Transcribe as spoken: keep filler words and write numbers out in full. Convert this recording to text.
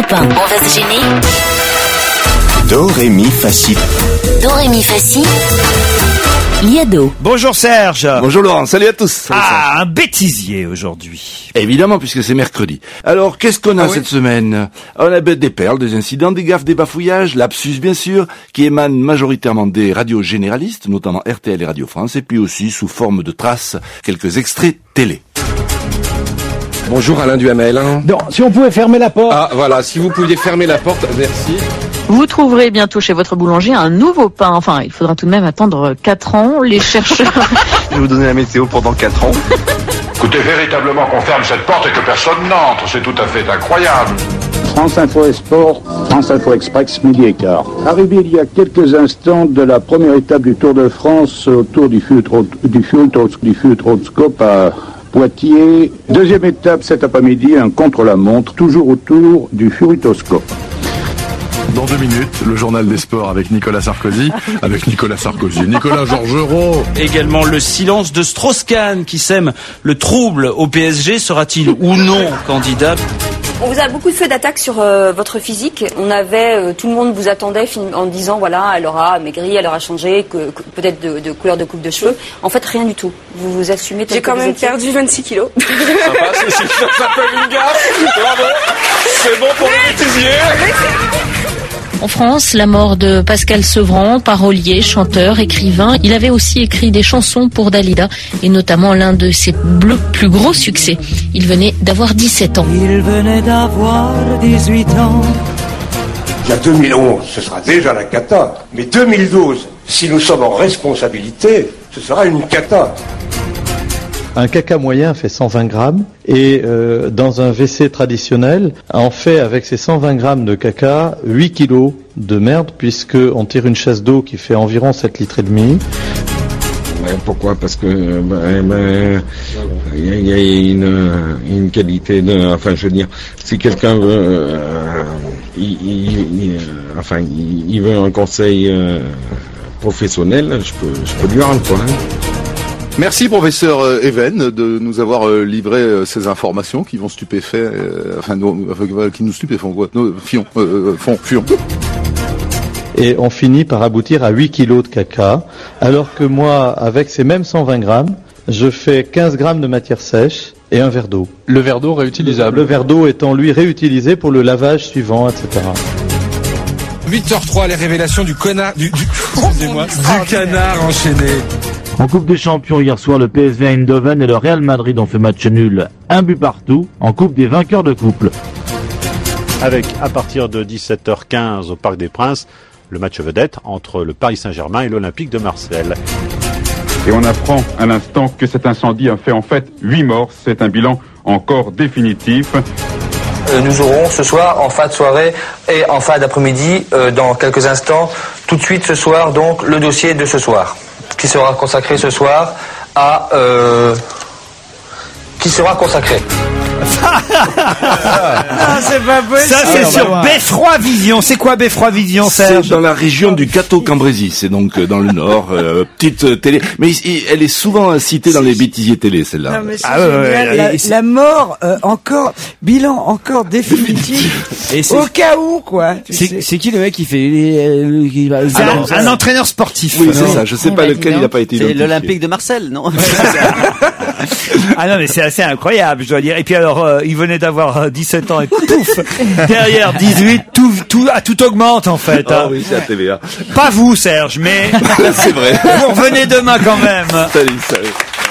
Europe un. On va se gêner. Do, ré, mi, fa, si. Do, ré, mi, fa, si. Liado. Bonjour Serge. Bonjour Laurent, salut à tous. Salut ah, Serge. Un bêtisier aujourd'hui. Évidemment, puisque c'est mercredi. Alors, qu'est-ce qu'on a ah, cette oui. semaine? On a des perles, des incidents, des gaffes, des bafouillages, lapsus bien sûr, qui émanent majoritairement des radios généralistes, notamment R T L et Radio France, et puis aussi sous forme de traces, quelques extraits télé. Bonjour Alain Duhamel. Non, si on pouvait fermer la porte. Ah voilà, si vous pouviez fermer la porte, merci. Vous trouverez bientôt chez votre boulanger un nouveau pain. Enfin, il faudra tout de même attendre quatre ans. Les chercheurs... Je vais vous donner la météo pendant quatre ans. Écoutez, véritablement qu'on ferme cette porte et que personne n'entre, c'est tout à fait incroyable. France Info et Sport, France Info Express, midi et quart. Arrivé il y a quelques instants de la première étape du Tour de France autour du Futuroscope à Poitiers. Deuxième étape cet après-midi, un contre-la-montre, toujours autour du Futuroscope. Dans deux minutes, le journal des sports avec Nicolas Sarkozy, avec Nicolas Sarkozy, Nicolas Georgerot. Également le silence de Strauss-Kahn qui sème le trouble au P S G. Sera-t-il ou non candidat? On vous a beaucoup fait d'attaques sur euh, votre physique. On avait, euh, tout le monde vous attendait en disant voilà, elle aura maigri, elle aura changé, que, que, peut-être de, de couleur de coupe de cheveux. En fait, rien du tout. Vous vous assumez. J'ai quand même perdu vingt-six kilos. Ça passe, c'est ça s'appelle une gaffe. Bravo. C'est bon pour le bêtisier. En France, la mort de Pascal Sevran, parolier, chanteur, écrivain. Il avait aussi écrit des chansons pour Dalida et notamment l'un de ses plus gros succès. Il venait d'avoir dix-sept ans. Il venait d'avoir dix-huit ans. Il y a deux mille onze, ce sera déjà la cata. Mais deux mille douze, si nous sommes en responsabilité, ce sera une cata. Un caca moyen fait cent vingt grammes et euh, dans un W C traditionnel, on fait avec ces cent vingt grammes de caca huit kilos de merde puisqu'on tire une chasse d'eau qui fait environ sept litres et demi. Pourquoi? Parce que ben, ben, y a une, une qualité de, enfin je veux dire, si quelqu'un veut, euh, il, il, il, enfin il, il veut un conseil euh, professionnel, je peux, je peux lui rendre quoi. Hein. Merci professeur Even de nous avoir livré ces informations qui vont stupéfaire, euh, enfin nous, qui nous stupéfont quoi, nos fions, euh, font, fions. Et on finit par aboutir à huit kilos de caca, alors que moi, avec ces mêmes cent vingt grammes, je fais quinze grammes de matière sèche et un verre d'eau. Le verre d'eau réutilisable. Le, le verre d'eau étant lui réutilisé pour le lavage suivant, et cetera. huit heures trois, les révélations du connard, du, du, excusez-moi, du canard enchaîné. En Coupe des Champions, hier soir, le P S V Eindhoven et le Real Madrid ont fait match nul, un but partout, en Coupe des vainqueurs de couple. Avec, à partir de dix-sept heures quinze au Parc des Princes, le match vedette entre le Paris Saint-Germain et l'Olympique de Marseille. Et on apprend à l'instant que cet incendie a fait en fait huit morts. C'est un bilan encore définitif. Nous aurons ce soir, en fin de soirée et en fin d'après-midi, euh, dans quelques instants, tout de suite ce soir, donc le dossier de ce soir, qui sera consacré ce soir à... Euh, qui sera consacré. Ah, c'est pas possible. Ça, c'est ah, sur bah, Beffroi Vision. C'est quoi Beffroi Vision, Serge? C'est dans la région du Cateau-Cambrésis. C'est donc dans le nord. Euh, petite télé. Mais elle est souvent citée dans les bêtisiers télé, celle-là. Non, mais c'est ah, génial. Ouais, la, la mort, euh, encore, bilan encore définitif. Et au cas où, quoi. C'est, c'est qui le mec qui fait les, qui va, ah, non, un, un entraîneur sportif. Oui, c'est ça. Je sais pas lequel il n'a pas été identifié. C'est l'Olympique de Marseille, non? Ah non, mais c'est assez incroyable, je dois dire. Et puis alors, euh, il venait d'avoir euh, dix-sept ans et pouf, derrière dix-huit, tout, tout, ah, tout augmente en fait. Ah hein. oui, c'est la T V A. Pas vous, Serge, mais c'est vrai. Vous revenez demain quand même. Salut, salut.